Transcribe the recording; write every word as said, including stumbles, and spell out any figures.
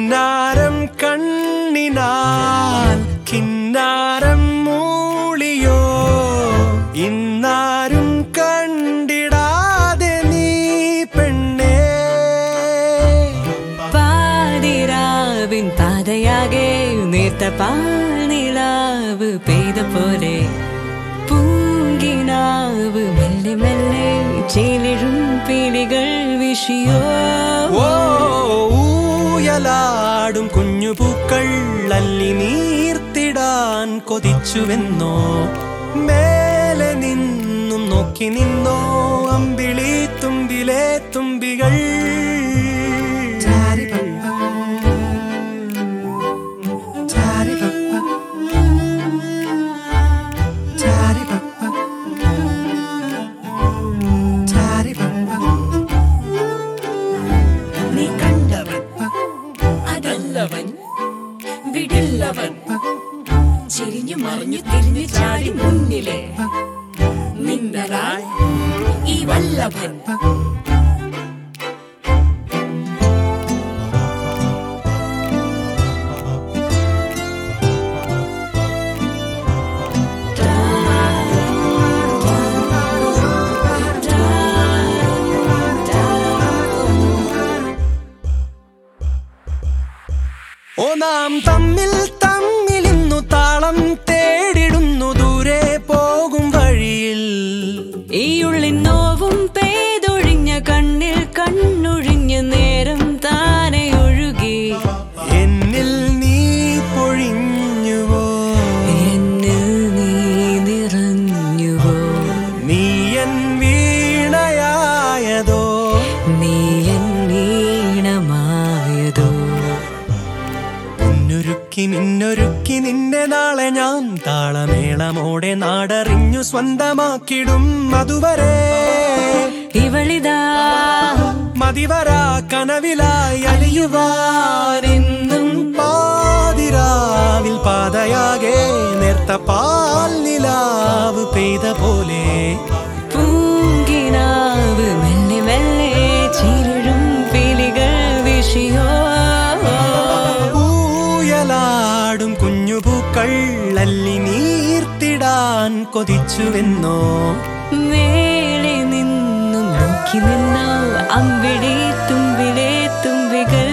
പുന്നാരം കണ്ണിനാൽ കിന്നാരം മൂളിയോ ഇന്നാരും കണ്ടിടാതെ നീ പെണ്ണേ പാതിരാവിൻ പാതയാകെ നേർത്ത പാനിലാവ് പെയ്ത പോലെ പൂങ്കിനാവ് മെല്ലെ മെല്ലെ ചേലിഴും പീലികൾ വിഷിയോ ൂയലാടും കുഞ്ഞു പൂക്കൾ അല്ലി നീർത്തിടാൻ കൊതിച്ചുവെന്നോ മേലെ നിന്നും നോക്കി നിന്നോ അമ്പിളി തുമ്പിലെ തുമ്പികൾ വിടില്ലവൻ ചിരിഞ്ഞു മറിഞ്ഞു തിരിഞ്ഞു ചാടി മുന്നിലെ മിന്നലായി ഈ വല്ലഭൻ ഓ നാം തമ്മിൽ തമ്മിലിന്നു താളം തേടിടുന്നു ദൂരെ പോകും വഴിയിൽ ഈ ഉള്ളിൻ നോവും പെയ്തൊഴിഞ്ഞ കണ്ണിൽ കണ്ണൊഴിഞ്ഞ നേരം താനെ ഒഴുകി എന്നിൽ നീ പൊഴിഞ്ഞുവോ എന്നിൽ നീ നിറഞ്ഞുവോ നീ എൻ വീണയായതോ നീ എൻ വീണമായതോ പൊന്നൊരുക്കി മിന്നൊരുക്കി നിന്റെ നാളെ ഞാൻ താളമേളമോടെ നാടറിഞ്ഞു സ്വന്തമാക്കിടും അതുവരെ ഇവളിതാ മതിവരാ കനവിലായി അലിയുവാനെന്നും പാതിരാവിൽ പാതയാകെ നേർത്ത പാൽ നിലാവ് പെയ്ത പോലെ പൂങ്കിനാവ് മെല്ലെ മെല്ലെ ചിരിഴും പീലികൾ വിഷിയോ ൂയലാടും കുഞ്ഞു പൂക്കൾ അല്ലി നീർത്തിടാൻ കൊതിച്ചുവെന്നോ മേലെ നിന്നും നോക്കി നിന്നോ അമ്പിളി തുമ്പിലെ തുമ്പികൾ